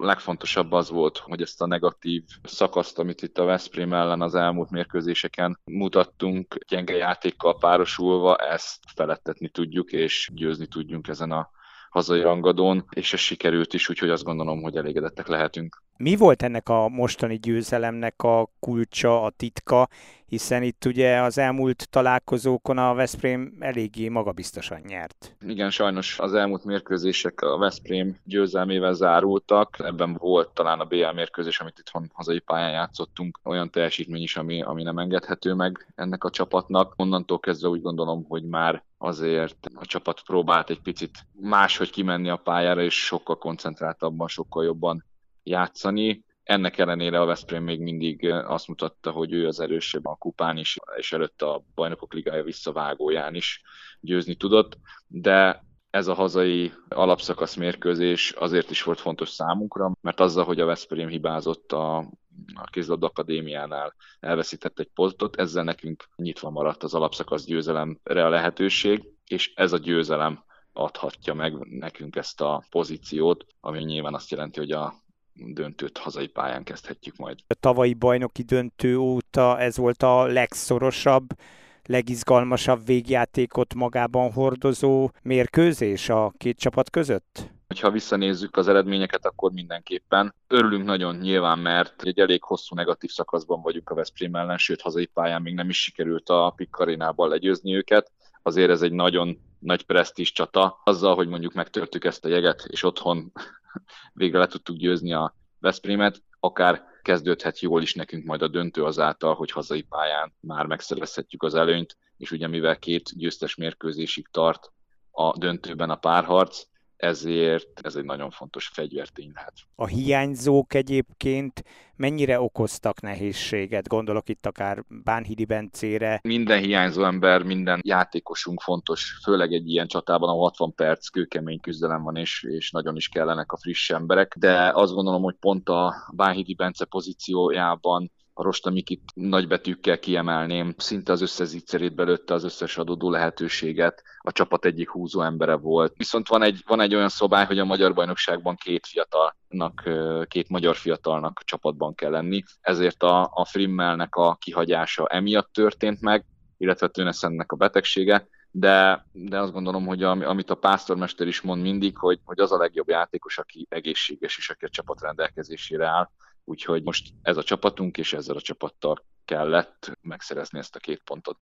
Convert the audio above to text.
legfontosabb az volt, hogy ezt a negatív szakaszt, amit itt a Veszprém ellen az elmúlt mérkőzéseken mutattunk, gyenge játékkal párosulva, ezt felettetni tudjuk, és győzni tudjunk ezen a hazai rangadón, és ez sikerült is, úgyhogy azt gondolom, hogy elégedettek lehetünk. Mi volt ennek a mostani győzelemnek a kulcsa, a titka, hiszen itt ugye az elmúlt találkozókon a Veszprém eléggé magabiztosan nyert. Igen, sajnos az elmúlt mérkőzések a Veszprém győzelmével zárultak. Ebben volt talán a BL mérkőzés, amit itthon hazai pályán játszottunk, olyan teljesítmény is, ami nem engedhető meg ennek a csapatnak. Onnantól kezdve úgy gondolom, hogy már azért a csapat próbált egy picit máshogy kimenni a pályára, és sokkal koncentráltabban, sokkal jobban játszani. Ennek ellenére a Veszprém még mindig azt mutatta, hogy ő az erősebb a kupán is, és előtte a Bajnokok Ligája visszavágóján is győzni tudott, de ez a hazai alapszakasz mérkőzés azért is volt fontos számunkra, mert azzal, hogy a Veszprém hibázott a Kézilabda Akadémiánál, elveszített egy pontot, ezzel nekünk nyitva maradt az alapszakasz győzelemre a lehetőség, és ez a győzelem adhatja meg nekünk ezt a pozíciót, ami nyilván azt jelenti, hogy a döntőt hazai pályán kezdhetjük majd. A tavalyi bajnoki döntő óta ez volt a legszorosabb, legizgalmasabb végjátékot magában hordozó mérkőzés a két csapat között? Ha visszanézzük az eredményeket, akkor mindenképpen örülünk nagyon nyilván, mert egy elég hosszú negatív szakaszban vagyunk a Veszprém ellen, sőt hazai pályán még nem is sikerült a PIK Arénában legyőzni őket. Azért ez egy nagyon nagy presztízs csata. Azzal, hogy mondjuk megtörtük ezt a jeget, és otthon végre le tudtuk győzni a Veszprémet, akár kezdődhet jól is nekünk majd a döntő azáltal, hogy hazai pályán már megszerezhetjük az előnyt, és ugye mivel két győztes mérkőzésig tart a döntőben a párharc, ezért ez egy nagyon fontos fegyvertény lehet. A hiányzók egyébként mennyire okoztak nehézséget? Gondolok itt akár Bánhidi Bencére. Minden hiányzó ember, minden játékosunk fontos, főleg egy ilyen csatában, ahol 60 perc kőkemény küzdelem van, és nagyon is kellenek a friss emberek, de azt gondolom, hogy pont a Bánhidi Bence pozíciójában a Rosta Mikit nagybetűkkel kiemelném, szinte az összes zicserét belőtte, az összes adódó lehetőséget, a csapat egyik húzó embere volt. Viszont van egy olyan szobály, hogy a magyar bajnokságban két magyar fiatalnak csapatban kell lenni, ezért a Frimmelnek a kihagyása emiatt történt meg, illetve Tönnessennek a betegsége, de azt gondolom, hogy amit a pásztormester is mond mindig, hogy az a legjobb játékos, aki egészséges és aki a csapat rendelkezésére áll. Úgyhogy most ez a csapatunk, és ezzel a csapattal kellett megszerezni ezt a két pontot.